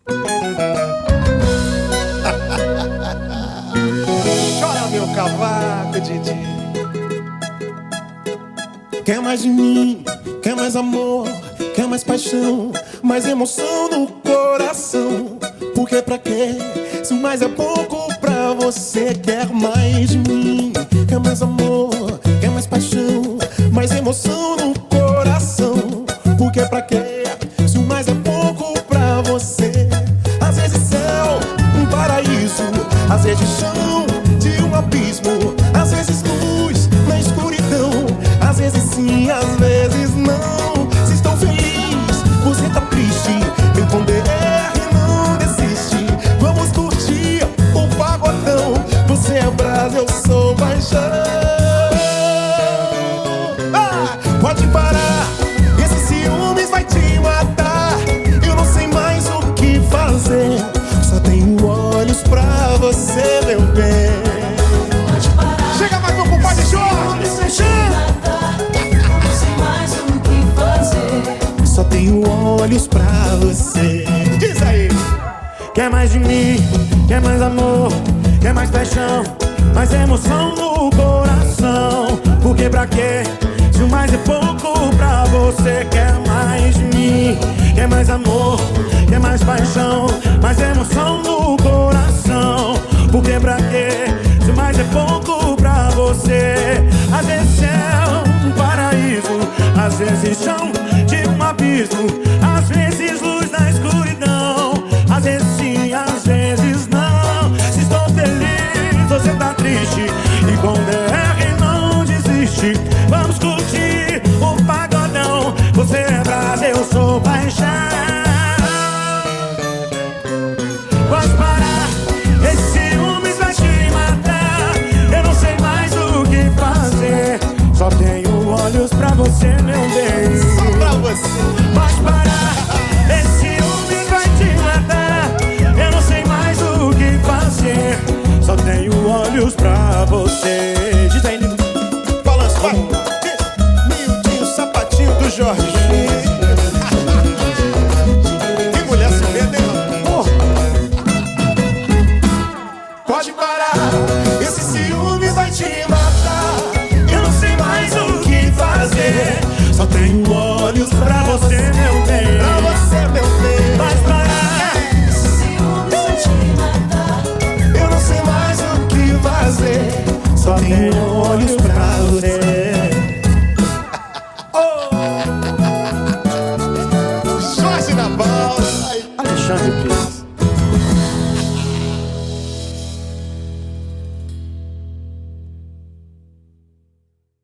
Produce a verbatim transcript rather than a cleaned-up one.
Chora meu cavaco, Didi. Quer mais de mim, quer mais amor, quer mais paixão, mais emoção no coração. Por que pra quê? Se o mais é pouco pra você. Quer mais de mim, quer mais amor, quer mais paixão, mais emoção no coração. Por que pra quê? Se o mais é pouco pra você. Às vezes céu, um paraíso, às vezes chão de um abismo, às vezes luz na escuridão, às vezes sim, às vezes não. Se estou feliz, você tá triste, vem com D R e não desiste. Vamos curtir o pagodão. Você é brasa, eu sou paixão. Ah, pode parar, esse ciúmes vai te matar. Eu não sei mais o que fazer, só tenho olhos pra você, meu bem. Pode parar, chega mais meu compadre Jorge. Só tenho olhos pra você. Diz aí. Quer mais de mim, quer mais amor, quer mais paixão, mais emoção no coração. Por que pra quê? Se o mais é pouco pra você. Quer mais de mim, quer mais amor, quer mais paixão, mais emoção no coração. Por que pra quê? Se o mais é pouco pra você. Às vezes céu, um paraíso, às vezes chão de um abismo, às vezes luz na escuridão, às vezes sim, às vezes não. Se estou feliz, você tá triste, e com D R não desiste. Vamos curtir o pagodão. Você é brasa, eu sou paixão. Pode parar, esse ciúmes vai te matar. Eu não sei mais o que fazer, só tenho olhos pra você, meu bem. Só pra você. Pode parar, esse ciúmes vai te matar. Eu não sei mais o que fazer, só tenho olhos pra você. Diz aí, lindo. Balança, vai. Miudinho, sapatinho do Jorge. Que mulher se vende, hein? Porra. Pode parar, esse ciúme vai te matar. Eu não sei mais o que fazer, Só tenho olhos pra você, meu bem. pra você, meu bem. Pode parar, esse ciúme vai te matar. Eu não sei mais o que fazer, só tenho olhos pra você. Jorge na balsa. Alexandre Pires.